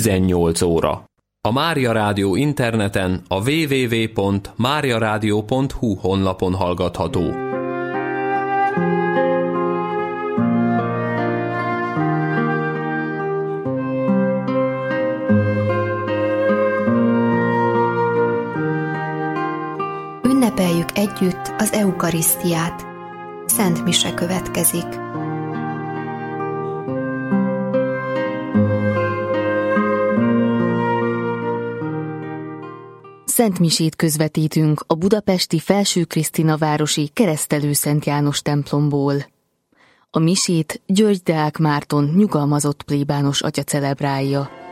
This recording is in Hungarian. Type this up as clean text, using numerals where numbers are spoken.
18 óra. A Mária Rádió interneten a www.mariaradio.hu honlapon hallgatható. Ünnepeljük együtt az eukarisztiát. Szent mise következik. Szent misét közvetítünk a budapesti Felső Krisztina-városi Keresztelő Szent János templomból. A misét György Deák Márton nyugalmazott plébános atya celebrálja.